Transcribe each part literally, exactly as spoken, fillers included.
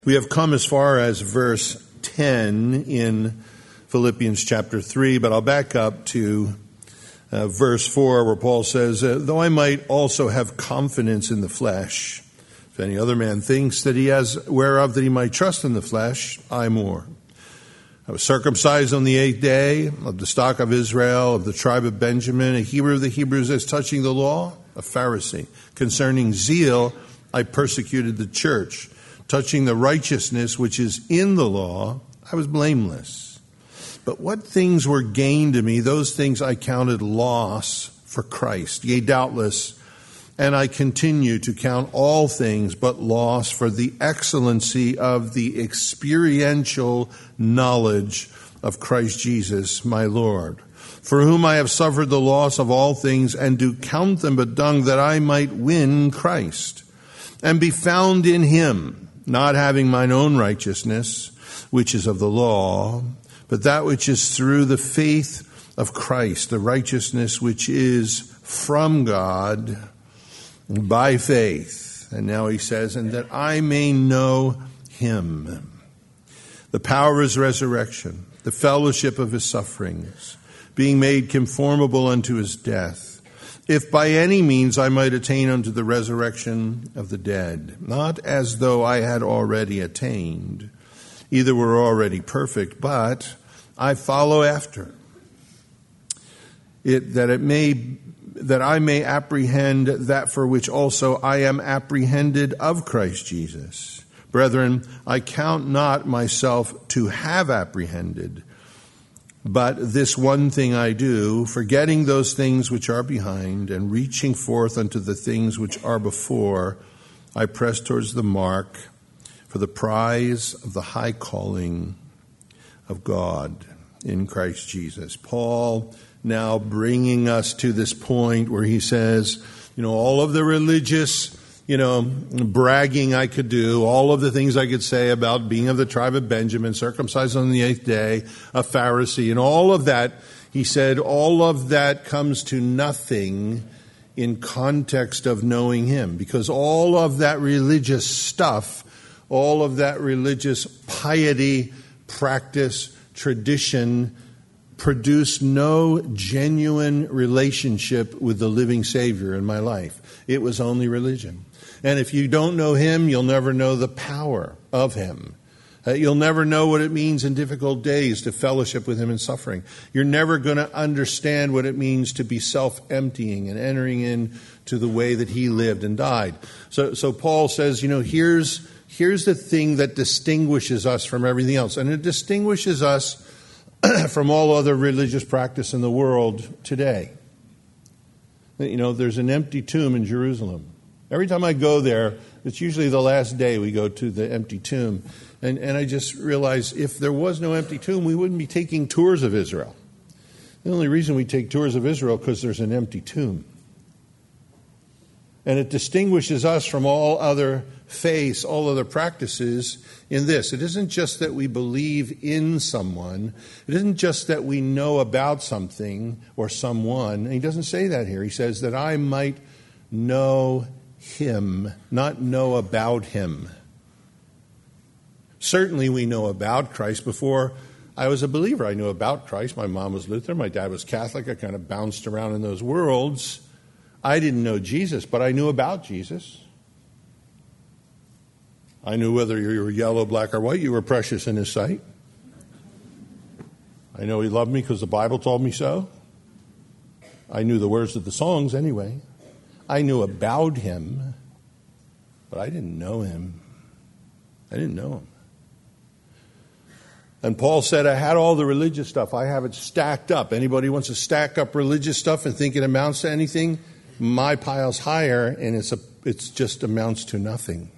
We have come as far as verse ten in Philippians chapter three, but I'll back up to uh, verse four where Paul says, uh, though I might also have confidence in the flesh, if any other man thinks that he has whereof that he might trust in the flesh, I more. I was circumcised on the eighth day, of the stock of Israel, of the tribe of Benjamin, a Hebrew of the Hebrews, as touching the law, a Pharisee. Concerning zeal, I persecuted the church. Touching the righteousness which is in the law, I was blameless. But what things were gained to me, those things I counted loss for Christ. Yea, doubtless, and I continue to count all things but loss for the excellency of the experiential knowledge of Christ Jesus, my Lord, for whom I have suffered the loss of all things, and do count them but dung, that I might win Christ, and be found in him, not having mine own righteousness, which is of the law, but that which is through the faith of Christ, the righteousness which is from God by faith. And now he says, and that I may know him, the power of his resurrection, the fellowship of his sufferings, being made conformable unto his death, if by any means I might attain unto the resurrection of the dead, not as though I had already attained, either were already perfect, but I follow after it, that it may, that I may apprehend that for which also I am apprehended of Christ Jesus. Brethren, I count not myself to have apprehended, but this one thing I do, forgetting those things which are behind, and reaching forth unto the things which are before, I press towards the mark for the prize of the high calling of God in Christ Jesus. Paul now bringing us to this point where he says, you know, all of the religious, you know, bragging I could do, all of the things I could say about being of the tribe of Benjamin, circumcised on the eighth day, a Pharisee, and all of that, he said, all of that comes to nothing in context of knowing him, because all of that religious stuff, all of that religious piety, practice, tradition, produced no genuine relationship with the living Savior in my life. It was only religion. And if you don't know him, you'll never know the power of him. Uh, you'll never know what it means in difficult days to fellowship with him in suffering. You're never going to understand what it means to be self-emptying and entering into the way that he lived and died. So, so Paul says, you know, here's, here's the thing that distinguishes us from everything else. And it distinguishes us from all other religious practice in the world today. You know, there's an empty tomb in Jerusalem. Every time I go there, it's usually the last day we go to the empty tomb. And, and I just realize if there was no empty tomb, we wouldn't be taking tours of Israel. The only reason we take tours of Israel is because there's an empty tomb. And it distinguishes us from all other faiths, all other practices in this. It isn't just that we believe in someone. It isn't just that we know about something or someone. And he doesn't say that here. He says that I might know him, not know about him. Certainly we know about Christ. Before I was a believer, I knew about Christ. My mom was Lutheran, my dad was Catholic. I kind of bounced around in those worlds. I didn't know Jesus, but I knew about Jesus. I knew whether you were yellow, black, or white, you were precious in his sight. I know he loved me because the Bible told me so. I knew the words of the songs anyway. I knew about him, but I didn't know him. I didn't know him. And Paul said, I had all the religious stuff. I have it stacked up. Anybody wants to stack up religious stuff and think it amounts to anything? My pile's higher, and it's a, it's just amounts to nothing.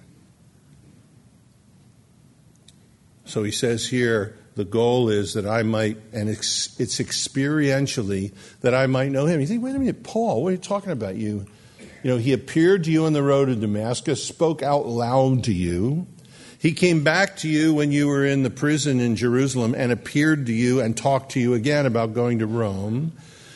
So he says here, the goal is that I might, and it's, it's experientially, that I might know him. You think, wait a minute, Paul, what are you talking about? You, you know, he appeared to you on the road to Damascus, spoke out loud to you. He came back to you when you were in the prison in Jerusalem and appeared to you and talked to you again about going to Rome.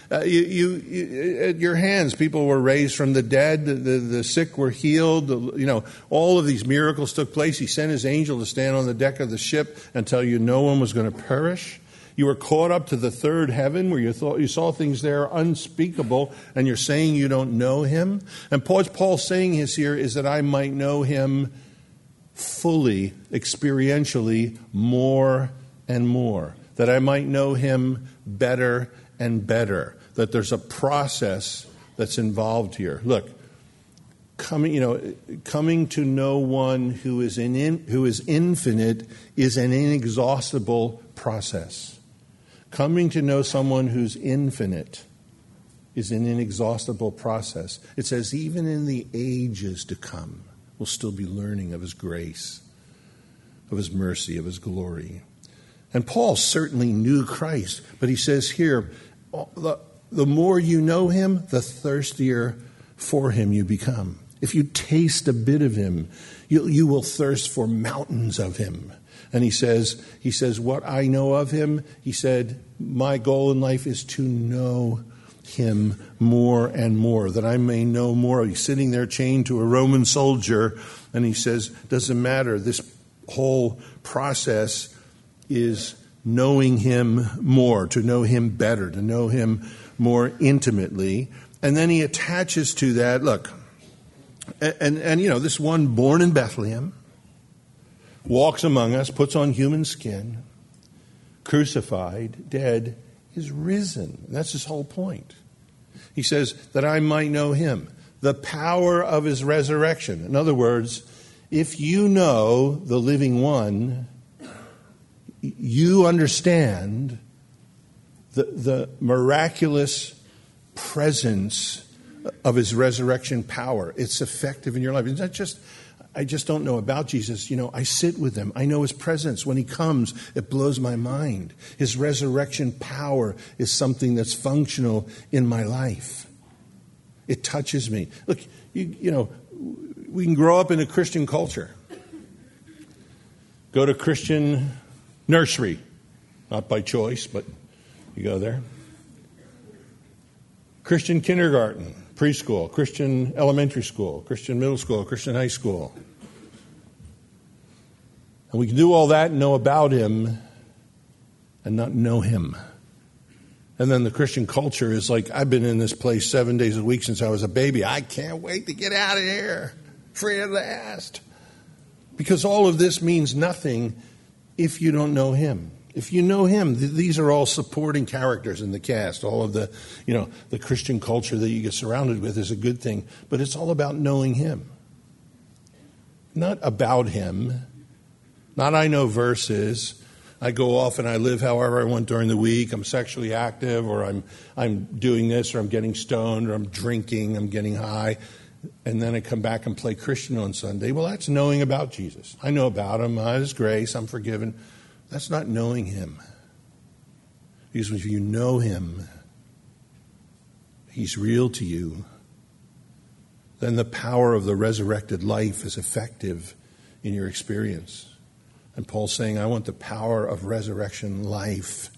Uh, you, you, you, at your hands, people were raised from the dead. The, the, the sick were healed. The, you know, all of these miracles took place. He sent his angel to stand on the deck of the ship and tell you no one was going to perish. You were caught up to the third heaven where you thought you saw things there unspeakable, and you're saying you don't know him. And what Paul's saying is here is that I might know him fully, experientially, more and more. That I might know him better and better. That there's a process that's involved here. Look, coming, you know, coming to know one who is in, in who is infinite is an inexhaustible process. Coming to know someone who's infinite is an inexhaustible process. It says even in the ages to come, we'll still be learning of his grace, of his mercy, of his glory. And Paul certainly knew Christ, but he says here, the, the more you know him, the thirstier for him you become. If you taste a bit of him, you, you will thirst for mountains of him. And he says, he says, what I know of him, he said, my goal in life is to know him more and more, that I may know more. He's sitting there chained to a Roman soldier, and he says, doesn't matter. This whole process is knowing him more, to know him better, to know him more intimately. And then he attaches to that, look, and, and, and you know, this one born in Bethlehem, walks among us, puts on human skin, crucified, dead, is risen. And that's his whole point. He says that I might know him, the power of his resurrection. In other words, if you know the living one, you understand the, the miraculous presence of his resurrection power. It's effective in your life. It's not just, I just don't know about Jesus. You know, I sit with him. I know his presence. When he comes, it blows my mind. His resurrection power is something that's functional in my life. It touches me. Look, you, you know, we can grow up in a Christian culture. Go to Christian nursery, not by choice, but you go there. Christian kindergarten, preschool, Christian elementary school, Christian middle school, Christian high school. And we can do all that and know about him and not know him. And then the Christian culture is like, I've been in this place seven days a week since I was a baby. I can't wait to get out of here. Free at last. Because all of this means nothing if you don't know him. If you know him, th- these are all supporting characters in the cast. All of the, you know, the Christian culture that you get surrounded with is a good thing. But it's all about knowing him. Not about him. Not I know verses. I go off and I live however I want during the week. I'm sexually active, or I'm I'm doing this, or I'm getting stoned, or I'm drinking, I'm getting high. And then I come back and play Christian on Sunday. Well, that's knowing about Jesus. I know about him. Uh, his grace. I'm forgiven. That's not knowing him. Because if you know him, he's real to you, then the power of the resurrected life is effective in your experience. And Paul's saying, I want the power of resurrection life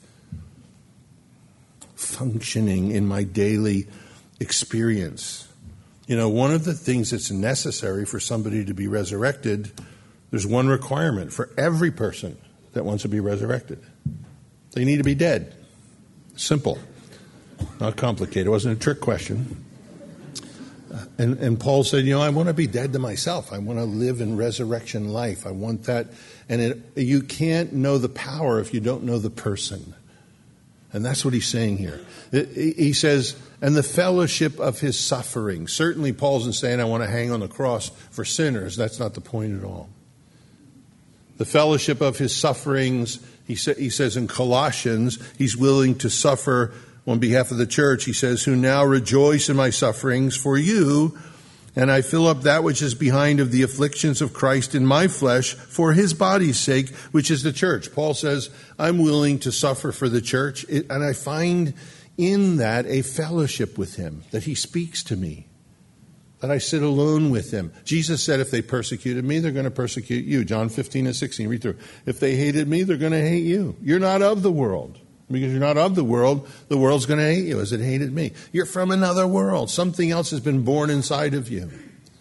functioning in my daily experience. You know, one of the things that's necessary for somebody to be resurrected, there's one requirement for every person that wants to be resurrected. They need to be dead. Simple. Not complicated. It wasn't a trick question. Uh, and, and Paul said, you know, I want to be dead to myself. I want to live in resurrection life. I want that. And it, you can't know the power if you don't know the person. And that's what he's saying here. He says, and the fellowship of his suffering. Certainly Paul isn't saying I want to hang on the cross for sinners. That's not the point at all. The fellowship of his sufferings, he, sa- he says in Colossians, he's willing to suffer on behalf of the church. He says, who now rejoice in my sufferings for you, and I fill up that which is behind of the afflictions of Christ in my flesh for his body's sake, which is the church. Paul says, I'm willing to suffer for the church, it, and I find in that a fellowship with him, that he speaks to me, that I sit alone with him. Jesus said, if they persecuted me, they're going to persecute you. John fifteen and sixteen, read through. If they hated me, they're going to hate you. You're not of the world. Because you're not of the world, the world's going to hate you as it hated me. You're from another world. Something else has been born inside of you.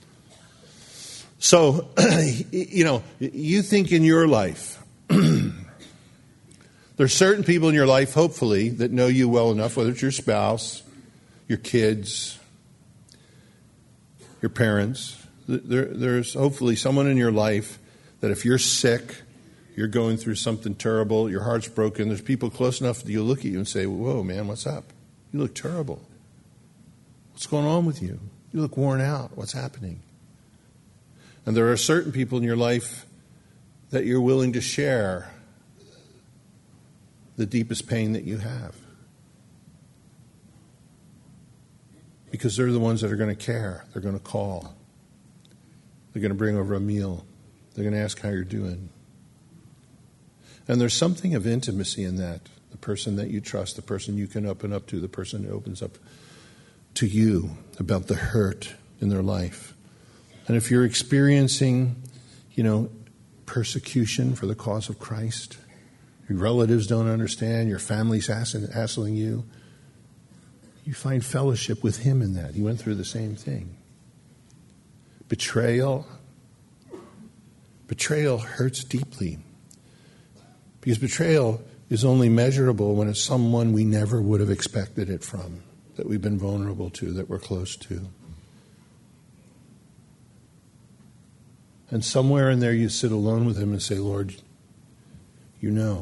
So, you know, you think in your life, there's certain people in your life, hopefully, that know you well enough, whether it's your spouse, your kids, your parents. There, there's hopefully someone in your life that if you're sick, you're going through something terrible, your heart's broken, there's people close enough that you'll look at you and say, whoa, man, what's up? You look terrible. What's going on with you? You look worn out. What's happening? And there are certain people in your life that you're willing to share the deepest pain that you have. Because they're the ones that are going to care. They're going to call. They're going to bring over a meal. They're going to ask how you're doing. And there's something of intimacy in that. The person that you trust, the person you can open up to, the person who opens up to you about the hurt in their life. And if you're experiencing, you know, persecution for the cause of Christ, your relatives don't understand, your family's hassling you, you find fellowship with him in that. He went through the same thing. Betrayal. Betrayal hurts deeply. Because betrayal is only measurable when it's someone we never would have expected it from, that we've been vulnerable to, that we're close to. And somewhere in there you sit alone with him and say, Lord, you know,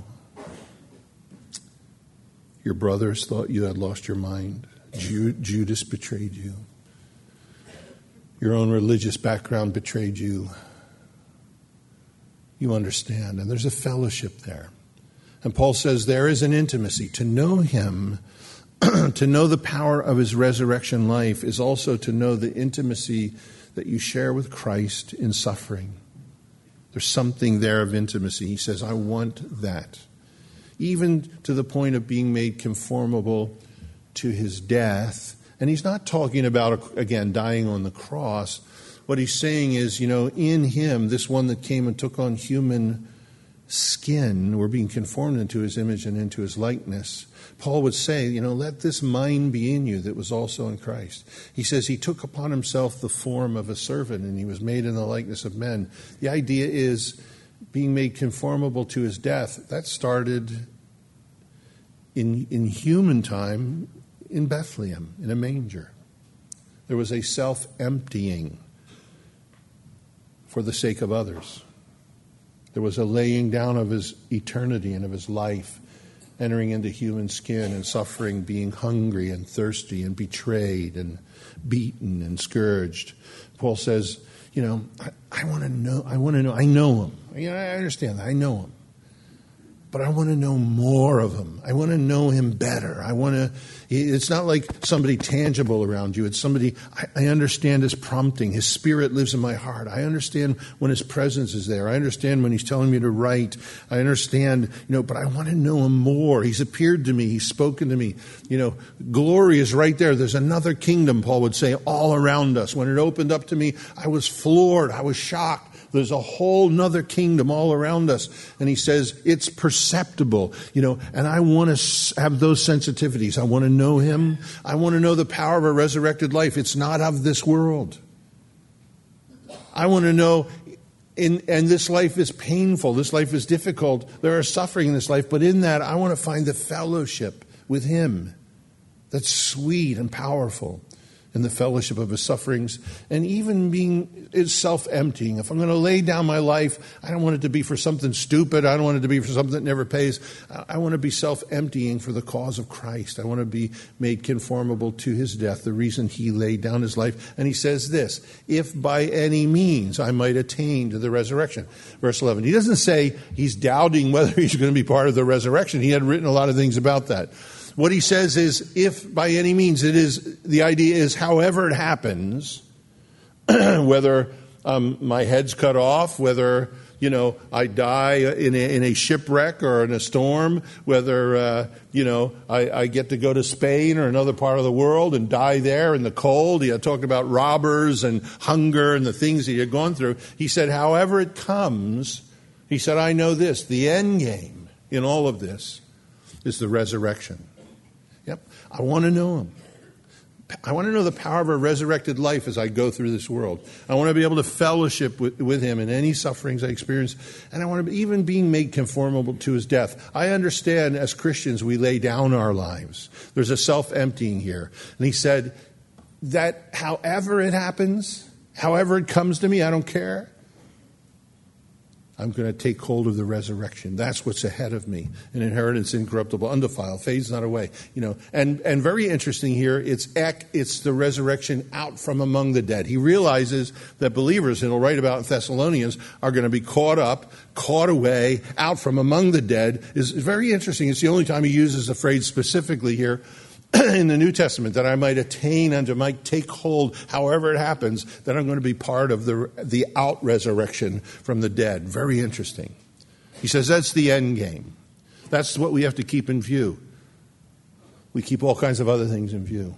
your brothers thought you had lost your mind. Judas betrayed you. Your own religious background betrayed you. You understand. And there's a fellowship there. And Paul says there is an intimacy. To know him, to know the power of his resurrection life is also to know the intimacy that you share with Christ in suffering. There's something there of intimacy. He says, I want that. Even to the point of being made conformable to his death. And he's not talking about, again, dying on the cross. What he's saying is, you know, in him, this one that came and took on human skin, we're being conformed into his image and into his likeness. Paul would say, you know, let this mind be in you that was also in Christ. He says he took upon himself the form of a servant and he was made in the likeness of men. The idea is being made conformable to his death. That started in, in human time in Bethlehem, in a manger. There was a self-emptying for the sake of others. There was a laying down of his eternity and of his life, entering into human skin and suffering, being hungry and thirsty and betrayed and beaten and scourged. Paul says, you know, I, I want to know, I want to know, I know him. You know, I understand that, I know him. But I want to know more of him. I want to know him better. I want to, it's not like somebody tangible around you. It's somebody, I, I understand his prompting. His spirit lives in my heart. I understand when his presence is there. I understand when he's telling me to write. I understand, you know, but I want to know him more. He's appeared to me. He's spoken to me. You know, glory is right there. There's another kingdom, Paul would say, all around us. When it opened up to me, I was floored. I was shocked. There's a whole nother kingdom all around us. And he says, it's perceptible, you know, and I want to have those sensitivities. I want to know him. I want to know the power of a resurrected life. It's not of this world. I want to know, in, and this life is painful. This life is difficult. There are suffering in this life. But in that, I want to find the fellowship with him that's sweet and powerful. In the fellowship of his sufferings, and even being is self-emptying. If I'm going to lay down my life, I don't want it to be for something stupid. I don't want it to be for something that never pays. I want to be self-emptying for the cause of Christ. I want to be made conformable to his death, the reason he laid down his life. And he says this, if by any means I might attain to the resurrection. Verse eleven. He doesn't say he's doubting whether he's going to be part of the resurrection. He had written a lot of things about that. What he says is, if by any means it is, the idea is however it happens, whether um, my head's cut off, whether, you know, I die in a, in a shipwreck or in a storm, whether, uh, you know, I, I get to go to Spain or another part of the world and die there in the cold. He had talked about robbers and hunger and the things that he had gone through. He said, however it comes, he said, I know this, the end game in all of this is the resurrection. Yep, I want to know him. I want to know the power of a resurrected life as I go through this world. I want to be able to fellowship with, with him in any sufferings I experience. And I want to be even being made conformable to his death. I understand as Christians we lay down our lives. There's a self-emptying here. And he said that however it happens, however it comes to me, I don't care. I'm going to take hold of the resurrection. That's what's ahead of me. An inheritance incorruptible, undefiled, fades not away. You know, and, and very interesting here, it's ek, it's the resurrection out from among the dead. He realizes that believers, and he'll write about in Thessalonians, are going to be caught up, caught away, out from among the dead. Is very interesting. It's the only time he uses the phrase specifically here in the New Testament, that I might attain unto, might take hold, however it happens, that I'm going to be part of the the out resurrection from the dead. Very interesting. He says that's the end game. That's what we have to keep in view. We keep all kinds of other things in view.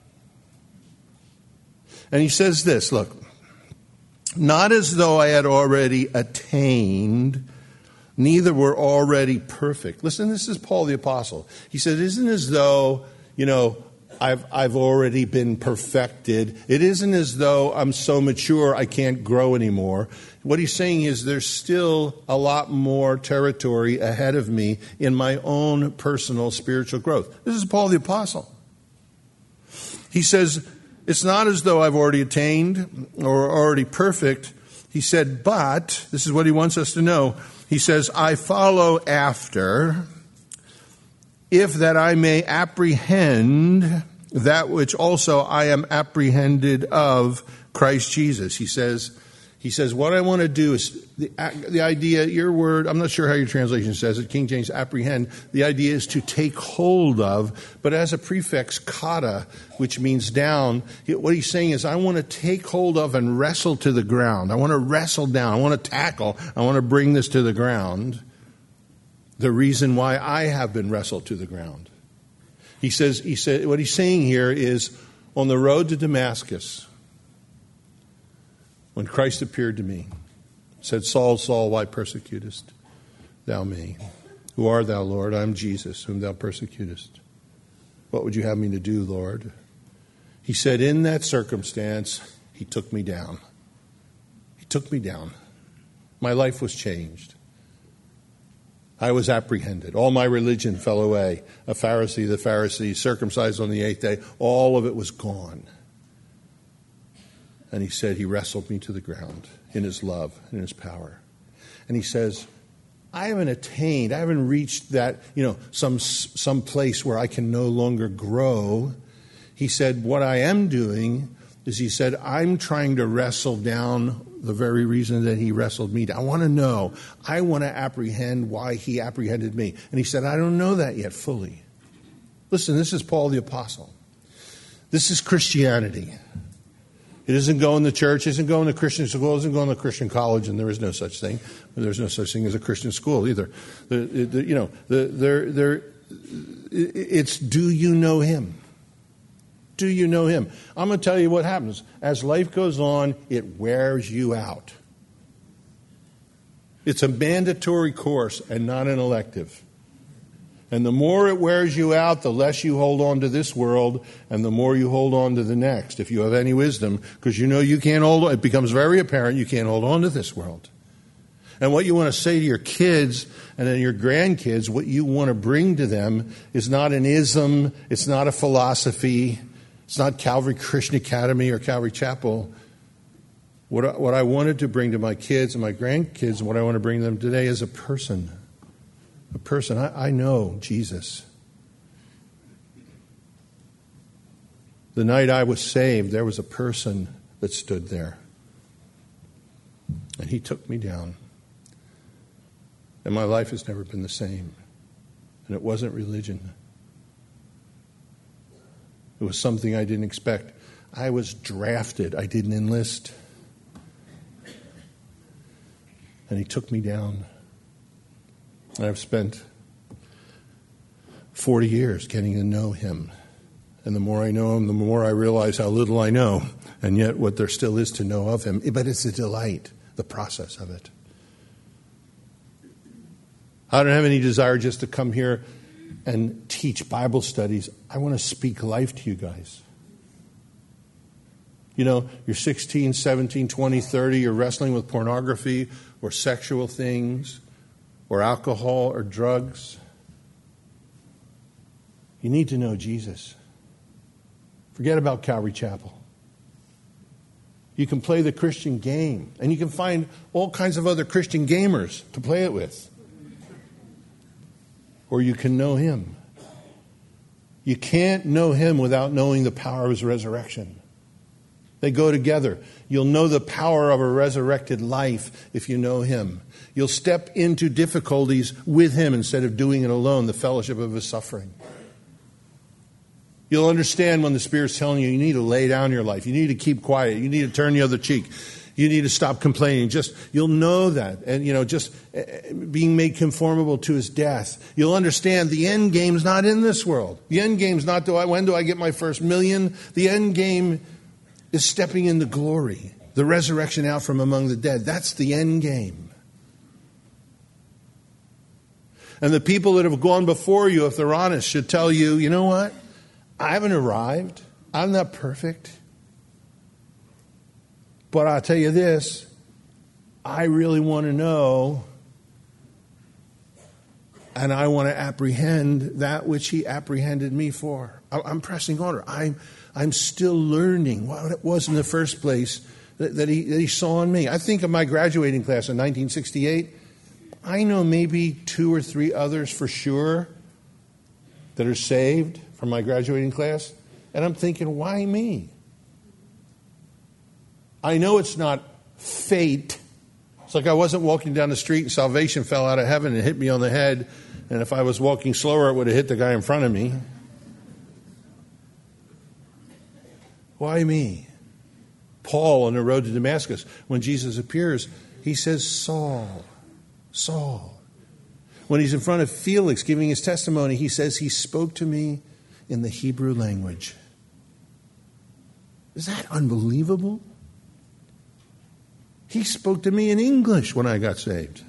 And he says this, look, not as though I had already attained, neither were already perfect. Listen, this is Paul the Apostle. He said, it isn't as though, you know, I've I've already been perfected. It isn't as though I'm so mature I can't grow anymore. What he's saying is there's still a lot more territory ahead of me in my own personal spiritual growth. This is Paul the Apostle. He says, it's not as though I've already attained or already perfect. He said, but, this is what he wants us to know. He says, I follow after, if that I may apprehend that which also I am apprehended of Christ Jesus. He says, he says, what I want to do is, the, the idea, your word, I'm not sure how your translation says it, King James, apprehend, the idea is to take hold of, but as a prefix, kata, which means down, what he's saying is, I want to take hold of and wrestle to the ground. I want to wrestle down. I want to tackle. I want to bring this to the ground. The reason why I have been wrestled to the ground. He says, he said, what he's saying here is, on the road to Damascus, when Christ appeared to me, said, Saul, Saul, why persecutest thou me? Who art thou, Lord? I am Jesus, whom thou persecutest. What would you have me to do, Lord? He said, in that circumstance, he took me down. He took me down. My life was changed. I was apprehended. All my religion fell away. A Pharisee, the Pharisee, circumcised on the eighth day, all of it was gone. And he said he wrestled me to the ground in his love and in his power. And he says, I haven't attained, I haven't reached that, you know, some some place where I can no longer grow. He said, what I am doing is, he said, I'm trying to wrestle down the very reason that he wrestled me down. I want to know. I want to apprehend why he apprehended me. And he said, I don't know that yet fully. Listen, this is Paul the Apostle. This is Christianity. It isn't going to church, it isn't going to Christian school, it isn't going to Christian college, and there is no such thing. There's no such thing as a Christian school either. The, the, you know, the, they're, they're, it's do you know him? Do you know him? I'm going to tell you what happens. As life goes on, it wears you out. It's a mandatory course and not an elective. And the more it wears you out, the less you hold on to this world, and the more you hold on to the next, if you have any wisdom, because you know you can't hold on. It becomes very apparent you can't hold on to this world. And what you want to say to your kids and then your grandkids, what you want to bring to them is not an ism, it's not a philosophy, it's not Calvary Christian Academy or Calvary Chapel. What I, what I wanted to bring to my kids and my grandkids, and what I want to bring them today, is a person. A person. I, I know Jesus. The night I was saved, there was a person that stood there. And he took me down. And my life has never been the same. And it wasn't religion. It was something I didn't expect. I was drafted. I didn't enlist. And he took me down. And I've spent forty years getting to know him. And the more I know him, the more I realize how little I know. And yet what there still is to know of him. But it's a delight, the process of it. I don't have any desire just to come here and teach Bible studies. I want to speak life to you guys. You know, you're sixteen, seventeen, twenty, thirty, you're wrestling with pornography or sexual things or alcohol or drugs. You need to know Jesus. Forget about Calvary Chapel. You can play the Christian game, and you can find all kinds of other Christian gamers to play it with. Or you can know Him. You can't know Him without knowing the power of His resurrection. They go together. You'll know the power of a resurrected life if you know Him. You'll step into difficulties with Him instead of doing it alone, the fellowship of His suffering. You'll understand when the Spirit's telling you, you need to lay down your life. You need to keep quiet. You need to turn the other cheek. You need to stop complaining. Just, you'll know that. And, you know, just being made conformable to His death. You'll understand the end game's not in this world. The end game's not, do I, when do I get my first million? The end game is stepping into glory. The resurrection out from among the dead. That's the end game. And the people that have gone before you, if they're honest, should tell you, you know what? I haven't arrived. I'm not perfect. But I'll tell you this, I really want to know, and I want to apprehend that which He apprehended me for. I'm pressing on. I'm, I'm still learning what it was in the first place that, that, he, that He saw in me. I think of my graduating class in nineteen sixty-eight. I know maybe two or three others for sure that are saved from my graduating class. And I'm thinking, why me? I know it's not fate. It's like I wasn't walking down the street and salvation fell out of heaven and hit me on the head. And if I was walking slower, it would have hit the guy in front of me. Why me? Paul on the road to Damascus, when Jesus appears, he says, Saul, Saul. When he's in front of Felix giving his testimony, he says, He spoke to me in the Hebrew language. Is that unbelievable? He spoke to me in English when I got saved.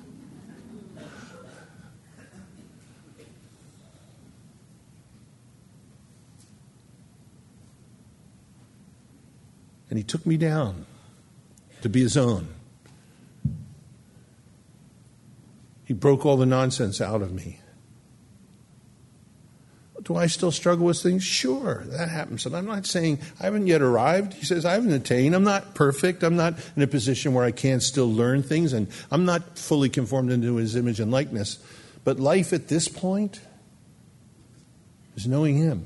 And He took me down to be His own. He broke all the nonsense out of me. Do I still struggle with things? Sure, that happens. And I'm not saying I haven't yet arrived. He says I haven't attained. I'm not perfect. I'm not in a position where I can't still learn things. And I'm not fully conformed into His image and likeness. But life at this point is knowing Him.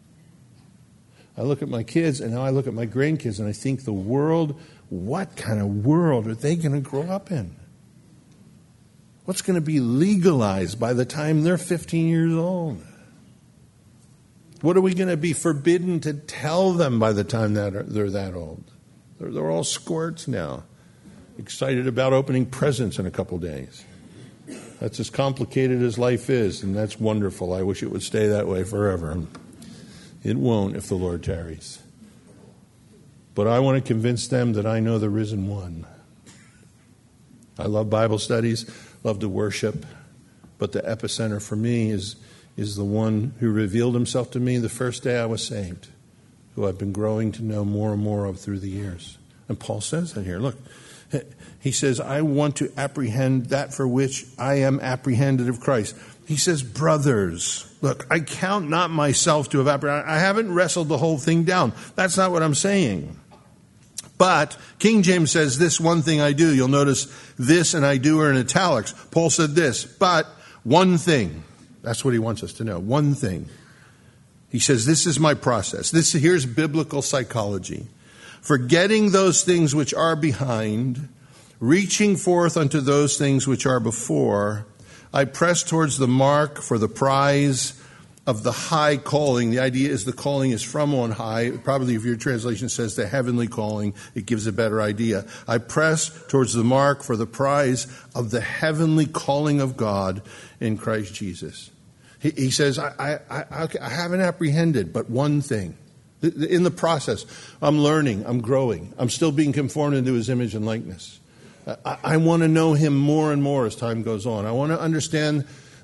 I look at my kids and now I look at my grandkids and I think the world, what kind of world are they going to grow up in? What's going to be legalized by the time they're fifteen years old? What are we going to be forbidden to tell them by the time that they're that old? They're, they're all squirts now, excited about opening presents in a couple days. That's as complicated as life is, and that's wonderful. I wish it would stay that way forever. It won't if the Lord tarries. But I want to convince them that I know the risen one. I love Bible studies, love to worship, but the epicenter for me is is the one who revealed Himself to me the first day I was saved, who I've been growing to know more and more of through the years. And Paul says that here. Look, he says, I want to apprehend that for which I am apprehended of Christ. He says, brothers, look, I count not myself to have apprehended. I haven't wrestled the whole thing down. That's not what I'm saying. But King James says, this one thing I do. You'll notice this and I do are in italics. Paul said this, but one thing. That's what he wants us to know. One thing. He says, this is my process. This here's biblical psychology. Forgetting those things which are behind, reaching forth unto those things which are before, I press towards the mark for the prize of the high calling. The idea is the calling is from on high. Probably if your translation says the heavenly calling, it gives a better idea. I press towards the mark for the prize of the heavenly calling of God in Christ Jesus. He, he says, I, I, I, I haven't apprehended, but one thing. In the process, I'm learning, I'm growing, I'm still being conformed into His image and likeness. I, I want to know Him more and more as time goes on. I want to understand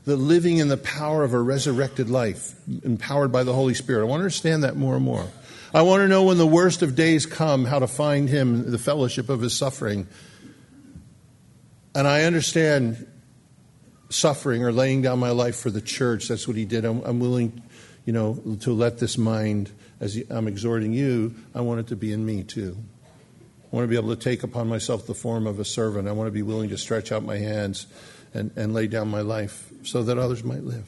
the living in the power of a resurrected life, empowered by the Holy Spirit. I want to understand that more and more. I want to know when the worst of days come, how to find him, the fellowship of his suffering. And I understand suffering or laying down my life for the church. That's what he did. I'm, I'm willing, you know, to let this mind, as I'm exhorting you, I want it to be in me too. I want to be able to take upon myself the form of a servant. I want to be willing to stretch out my hands and, and lay down my life so that others might live.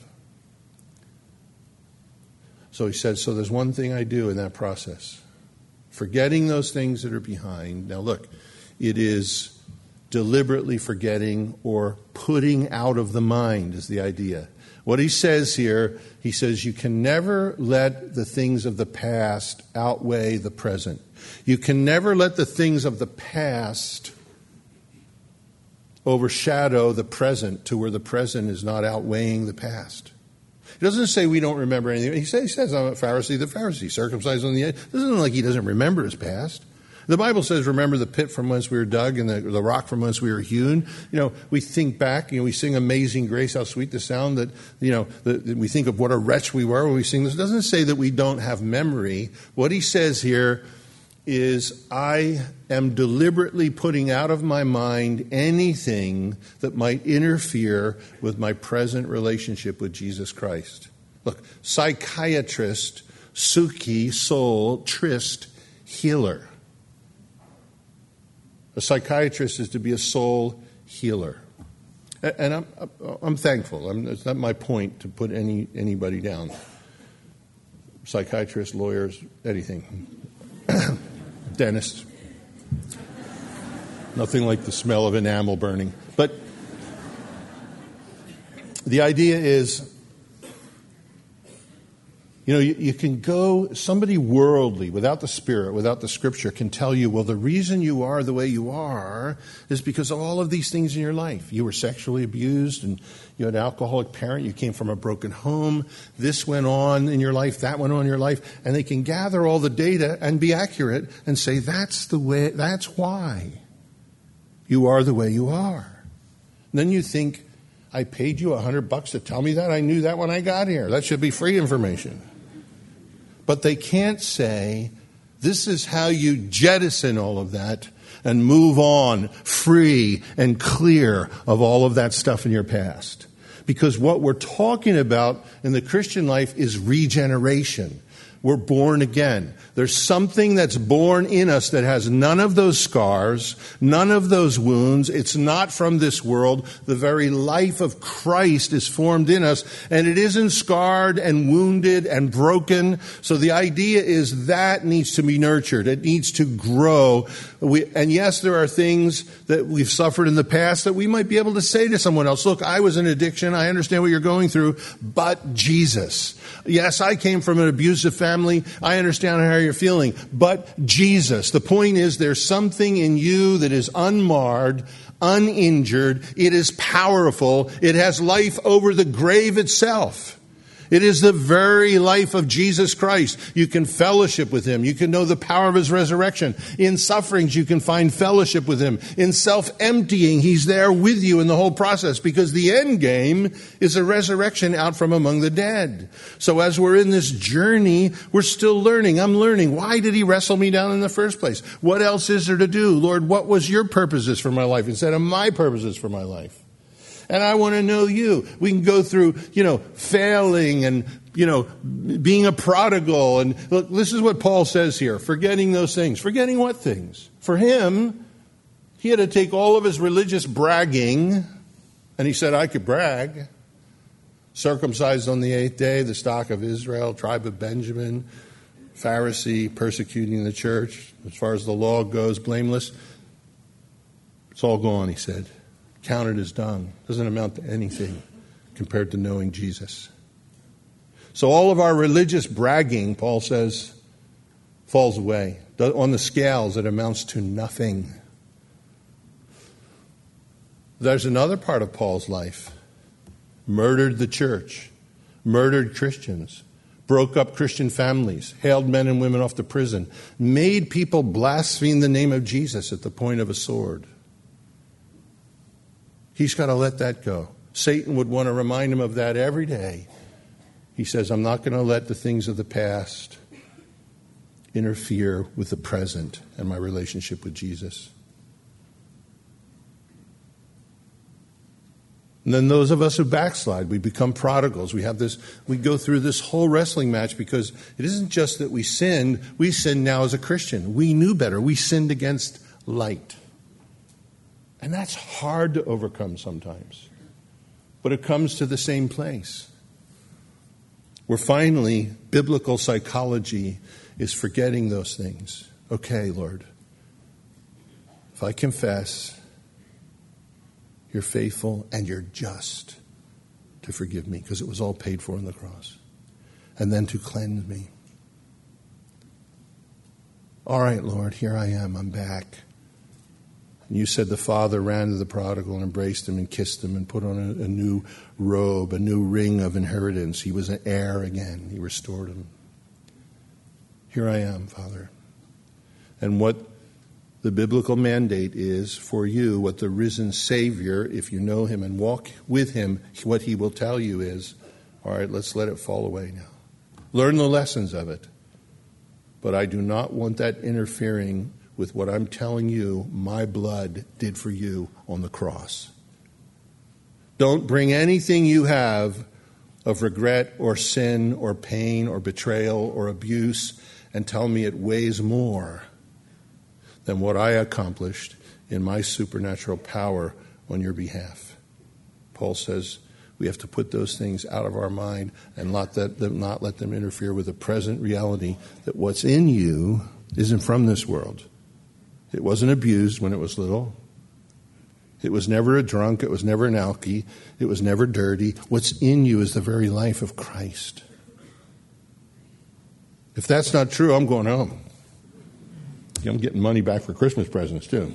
So he said, so there's one thing I do in that process. Forgetting those things that are behind. Now look, it is deliberately forgetting or putting out of the mind is the idea. What he says here, he says you can never let the things of the past outweigh the present. You can never let the things of the past overshadow the present to where the present is not outweighing the past. He doesn't say we don't remember anything. He says, he says I'm a Pharisee, the Pharisee, circumcised on the edge. It doesn't look like he doesn't remember his past. The Bible says, remember the pit from whence we were dug and the, the rock from whence we were hewn. You know, we think back, you know, we sing Amazing Grace, how sweet the sound that, you know, that, that we think of what a wretch we were when we sing this. It doesn't say that we don't have memory. What he says here is, I am deliberately putting out of my mind anything that might interfere with my present relationship with Jesus Christ. Look, psychiatrist, Suki, soul, trist, healer. A psychiatrist is to be a soul healer. And I'm, I'm thankful. I'm, it's not my point to put any anybody down. Psychiatrists, lawyers, anything. Dentists. Nothing like the smell of enamel burning. But the idea is, you know, you, you can go, somebody worldly, without the Spirit, without the Scripture, can tell you, well, the reason you are the way you are is because of all of these things in your life. You were sexually abused, and you had an alcoholic parent, you came from a broken home, this went on in your life, that went on in your life, and they can gather all the data and be accurate and say, that's the way, that's why you are the way you are. And then you think, I paid you a hundred bucks to tell me that? I knew that when I got here. That should be free information. But they can't say, this is how you jettison all of that and move on free and clear of all of that stuff in your past. Because what we're talking about in the Christian life is regeneration. We're born again. There's something that's born in us that has none of those scars, none of those wounds. It's not from this world. The very life of Christ is formed in us, and it isn't scarred and wounded and broken. So the idea is that needs to be nurtured. It needs to grow. We, and yes, there are things that we've suffered in the past that we might be able to say to someone else, look, I was in addiction. I understand what you're going through, but Jesus. Yes, I came from an abusive family. I understand how you're feeling. But Jesus. The point is, there's something in you that is unmarred, uninjured. It is powerful. It has life over the grave itself. It is the very life of Jesus Christ. You can fellowship with him. You can know the power of his resurrection. In sufferings, you can find fellowship with him. In self-emptying, he's there with you in the whole process, because the end game is a resurrection out from among the dead. So as we're in this journey, we're still learning. I'm learning. Why did he wrestle me down in the first place? What else is there to do? Lord, what was your purposes for my life instead of my purposes for my life? And I want to know you. We can go through, you know, failing and, you know, being a prodigal. And look, this is what Paul says here. Forgetting those things. Forgetting what things? For him, he had to take all of his religious bragging, and he said, I could brag. Circumcised on the eighth day, the stock of Israel, tribe of Benjamin, Pharisee, persecuting the church. As far as the law goes, blameless. It's all gone, he said. Counted as dung. Doesn't amount to anything compared to knowing Jesus. So all of our religious bragging, Paul says, falls away. On the scales, it amounts to nothing. There's another part of Paul's life. Murdered the church. Murdered Christians. Broke up Christian families. Hailed men and women off to prison. Made people blaspheme the name of Jesus at the point of a sword. He's got to let that go. Satan would want to remind him of that every day. He says, I'm not going to let the things of the past interfere with the present and my relationship with Jesus. And then those of us who backslide, we become prodigals. We have this, we go through this whole wrestling match because it isn't just that we sinned. We sinned now as a Christian. We knew better. We sinned against light. And that's hard to overcome sometimes. But it comes to the same place. Where finally, biblical psychology is forgetting those things. Okay, Lord, if I confess, you're faithful and you're just to forgive me because it was all paid for on the cross. And then to cleanse me. All right, Lord, here I am. I'm back. And you said the father ran to the prodigal and embraced him and kissed him and put on a, a new robe, a new ring of inheritance. He was an heir again. He restored him. Here I am, Father. And what the biblical mandate is for you, what the risen Savior, if you know him and walk with him, what he will tell you is, all right, let's let it fall away now. Learn the lessons of it. But I do not want that interfering with what I'm telling you my blood did for you on the cross. Don't bring anything you have of regret or sin or pain or betrayal or abuse and tell me it weighs more than what I accomplished in my supernatural power on your behalf. Paul says we have to put those things out of our mind and not let them, not let them interfere with the present reality that what's in you isn't from this world. It wasn't abused when it was little. It was never a drunk. It was never an alkie. It was never dirty. What's in you is the very life of Christ. If that's not true, I'm going home. I'm getting money back for Christmas presents, too.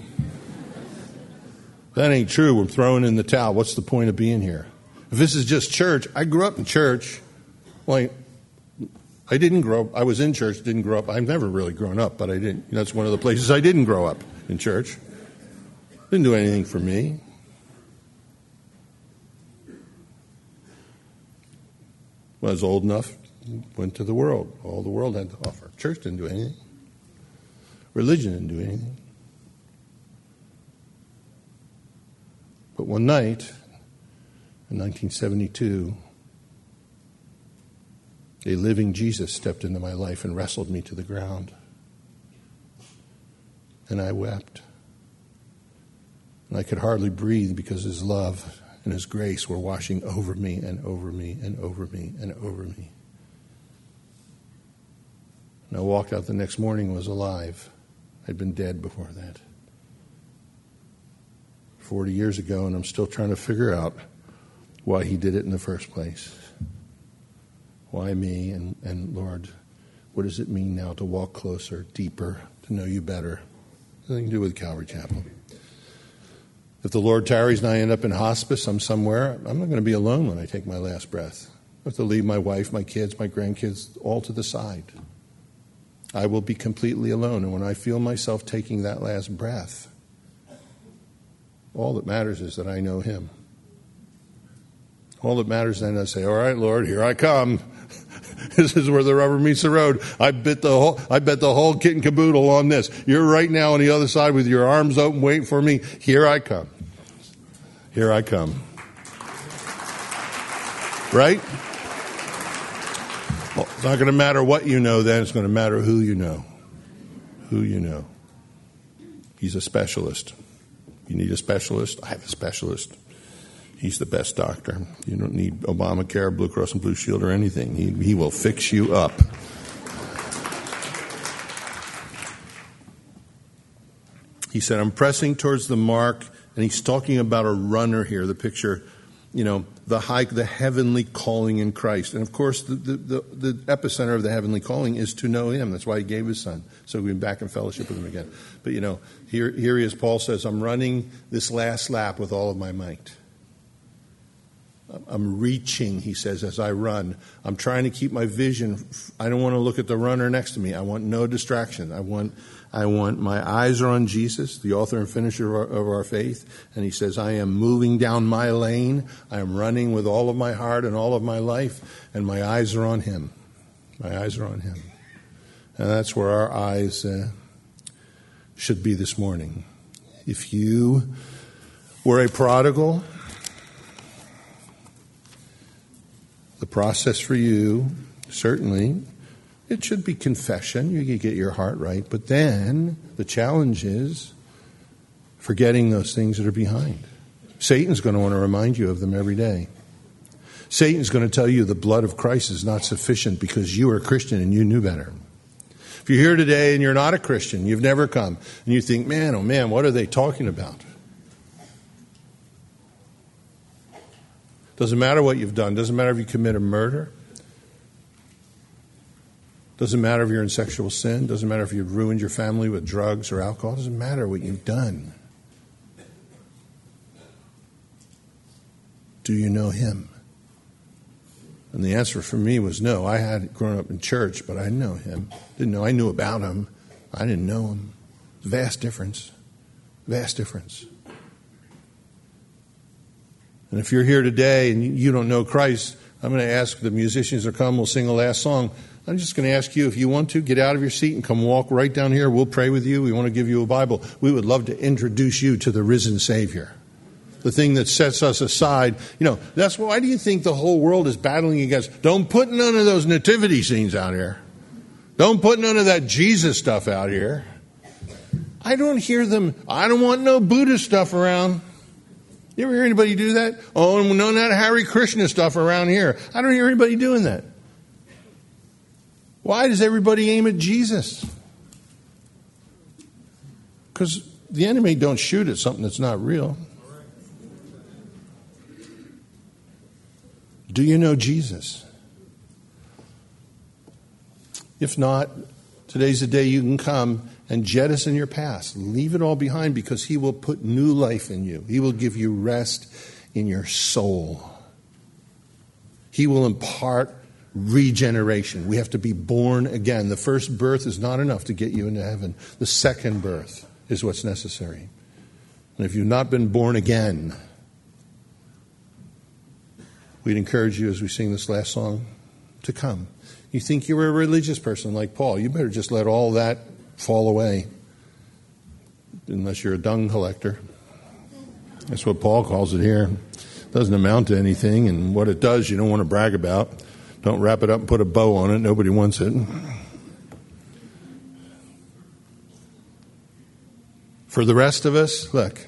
If that ain't true, we're throwing in the towel. What's the point of being here? If this is just church, I grew up in church. Well, I, I didn't grow up. I was in church, didn't grow up. I've never really grown up, but I didn't. That's one of the places I didn't grow up, in church. Didn't do anything for me. When I was old enough, went to the world. All the world had to offer. Church didn't do anything. Religion didn't do anything. But one night, in nineteen seventy-two, a living Jesus stepped into my life and wrestled me to the ground. And I wept. And I could hardly breathe because his love and his grace were washing over me and over me and over me and over me. And I walked out the next morning and was alive. I'd been dead before that. Forty years ago, and I'm still trying to figure out why he did it in the first place. Why me? And, and Lord, what does it mean now to walk closer, deeper, to know you better? Nothing to do with Calvary Chapel. If the Lord tarries and I end up in hospice, I'm somewhere, I'm not going to be alone when I take my last breath. I have to leave my wife, my kids, my grandkids all to the side. I will be completely alone. And when I feel myself taking that last breath, all that matters is that I know him. All that matters then is I say, all right, Lord, here I come. This is where the rubber meets the road. I bet the whole, I bet the whole kit and caboodle on this. You're right now on the other side with your arms open, waiting for me. Here I come. Here I come. Right? Well, it's not going to matter what you know then. It's going to matter who you know. Who you know. He's a specialist. You need a specialist? I have a specialist. He's the best doctor. You don't need Obamacare, Blue Cross and Blue Shield, or anything. He, he will fix you up. He said, I'm pressing towards the mark, and he's talking about a runner here, the picture, you know, the high, the heavenly calling in Christ. And of course, the, the, the, the epicenter of the heavenly calling is to know him. That's why he gave his son, so we've been back in fellowship with him again. But, you know, here, here he is, Paul says, I'm running this last lap with all of my might. I'm reaching, he says, as I run. I'm trying to keep my vision. I don't want to look at the runner next to me. I want no distraction. I want I want my eyes are on Jesus, the author and finisher of our, of our faith. And he says, I am moving down my lane. I am running with all of my heart and all of my life. And my eyes are on him. My eyes are on him. And that's where our eyes uh, should be this morning. If you were a prodigal, the process for you, certainly, it should be confession. You can get your heart right. But then the challenge is forgetting those things that are behind. Satan's going to want to remind you of them every day. Satan's going to tell you the blood of Christ is not sufficient because you are a Christian and you knew better. If you're here today and you're not a Christian, you've never come, and you think, man, oh man, what are they talking about? Doesn't matter what you've done. Doesn't matter if you commit a murder. Doesn't matter if you're in sexual sin. Doesn't matter if you've ruined your family with drugs or alcohol. Doesn't matter what you've done. Do you know him? And the answer for me was no. I had grown up in church, but I didn't know him. Didn't know. I knew about him. I didn't know him. Vast difference. Vast difference. And if you're here today and you don't know Christ, I'm going to ask the musicians to come. We'll sing a last song. I'm just going to ask you, if you want to, get out of your seat and come walk right down here. We'll pray with you. We want to give you a Bible. We would love to introduce you to the risen Savior. The thing that sets us aside. You know, that's why do you think the whole world is battling against? Don't put none of those nativity scenes out here. Don't put none of that Jesus stuff out here. I don't hear them. I don't want no Buddha stuff around. You ever hear anybody do that? Oh, and none of that Hare Krishna stuff around here. I don't hear anybody doing that. Why does everybody aim at Jesus? Because the enemy don't shoot at something that's not real. Do you know Jesus? If not, today's the day you can come and jettison your past. Leave it all behind, because he will put new life in you. He will give you rest in your soul. He will impart regeneration. We have to be born again. The first birth is not enough to get you into heaven. The second birth is what's necessary. And if you've not been born again, we'd encourage you, as we sing this last song, to come. You think you're a religious person like Paul, you better just let all that fall away. Unless you're a dung collector. That's what Paul calls it here. It doesn't amount to anything, and what it does you don't want to brag about. Don't wrap it up and put a bow on it. Nobody wants it. For the rest of us, look,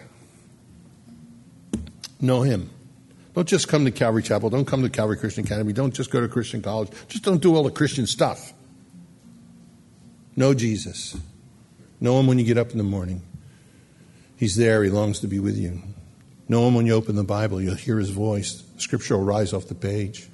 know him. Don't just come to Calvary Chapel. Don't come to Calvary Christian Academy. Don't just go to Christian college. Just don't do all the Christian stuff. Know Jesus. Know him when you get up in the morning. He's there. He longs to be with you. Know him when you open the Bible. You'll hear his voice. Scripture will rise off the page.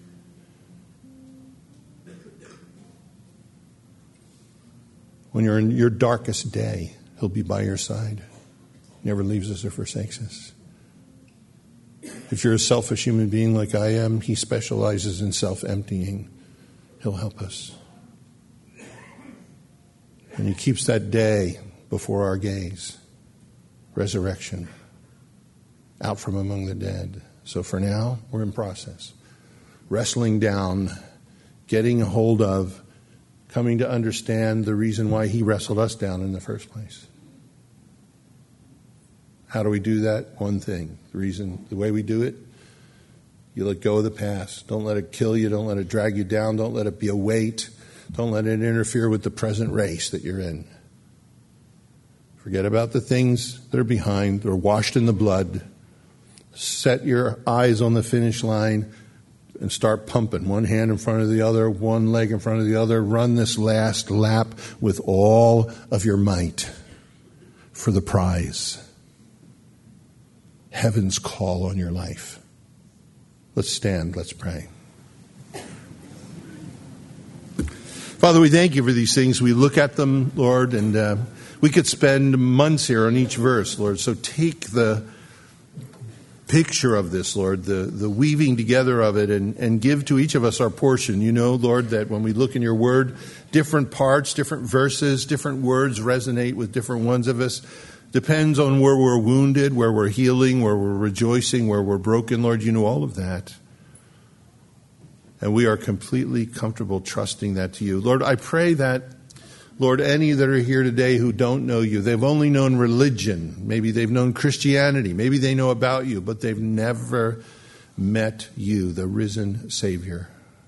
When you're in your darkest day, he'll be by your side. Never leaves us or forsakes us. If you're a selfish human being like I am, he specializes in self-emptying. He'll help us. And he keeps that day before our gaze. Resurrection. Out from among the dead. So for now, we're in process. Wrestling down, getting a hold of, coming to understand the reason why he wrestled us down in the first place. How do we do that? One thing. The reason, the way we do it, you let go of the past. Don't let it kill you. Don't let it drag you down. Don't let it be a weight. Don't let it interfere with the present race that you're in. Forget about the things that are behind. They're washed in the blood. Set your eyes on the finish line and start pumping. One hand in front of the other, one leg in front of the other. Run this last lap with all of your might for the prize. Heaven's call on your life. Let's stand. Let's pray. Father, we thank you for these things. We look at them, Lord, and uh, we could spend months here on each verse, Lord. So take the picture of this, Lord, the, the weaving together of it, and, and give to each of us our portion. You know, Lord, that when we look in your word, different parts, different verses, different words resonate with different ones of us. Depends on where we're wounded, where we're healing, where we're rejoicing, where we're broken. Lord, you know all of that. And we are completely comfortable trusting that to you. Lord, I pray that, Lord, any that are here today who don't know you, they've only known religion. Maybe they've known Christianity. Maybe they know about you, but they've never met you, the risen Savior.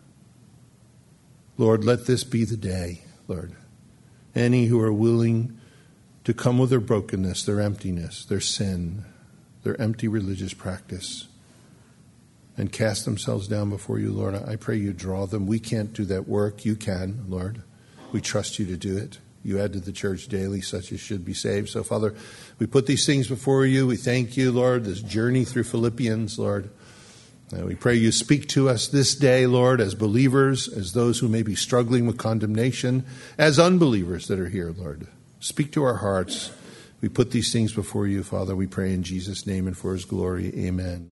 Lord, let this be the day, Lord. Any who are willing to come with their brokenness, their emptiness, their sin, their empty religious practice, and cast themselves down before you, Lord, I pray you draw them. We can't do that work. You can, Lord. We trust you to do it. You add to the church daily such as should be saved. So, Father, we put these things before you. We thank you, Lord, this journey through Philippians, Lord. And we pray you speak to us this day, Lord, as believers, as those who may be struggling with condemnation, as unbelievers that are here, Lord. Speak to our hearts. We put these things before you, Father. We pray in Jesus' name and for his glory. Amen.